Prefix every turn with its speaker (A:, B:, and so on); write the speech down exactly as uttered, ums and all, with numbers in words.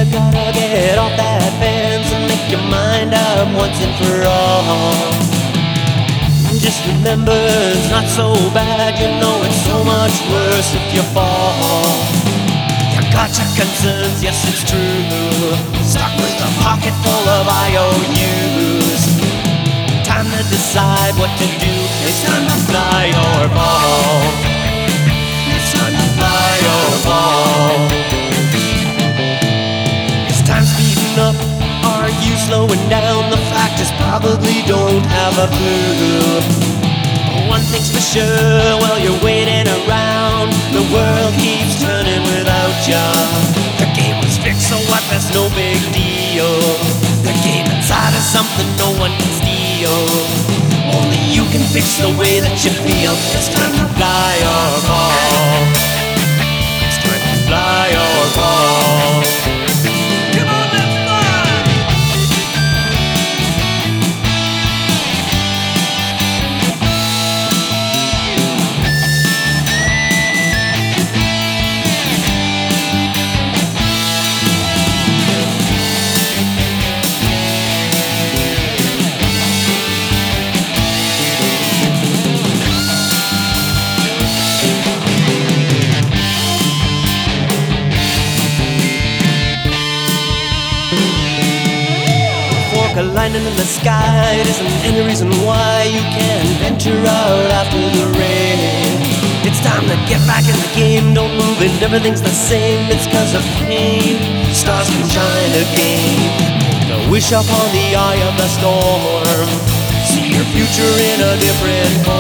A: gotta get off that fence and make your mind up once and for all. Just remember, it's not so bad, you know it's so much worse if you fall. You got your concerns, yes it's true, stuck with a pocket full of I O Us. Time to decide what to do, it's time to fly or fall. It's time to fly or fall. Is time speeding up? Are you slowing down? The fact is probably don't have a clue. One thing's for sure, while you're waiting around, the world keeps turning without you. The game was fixed, so what? That's no big deal. The game inside is something no one can steal. Only you can fix the way that you feel. It's time to fly or fall. It's time to fly or fall. Come on, let's fly! A lightning in the sky, it isn't any reason why you can't venture out after the rain. It's time to get back in the game, don't move it, everything's the same. It's cause of pain, stars can shine again. Make a wish upon the eye of the storm, see your future in a different form.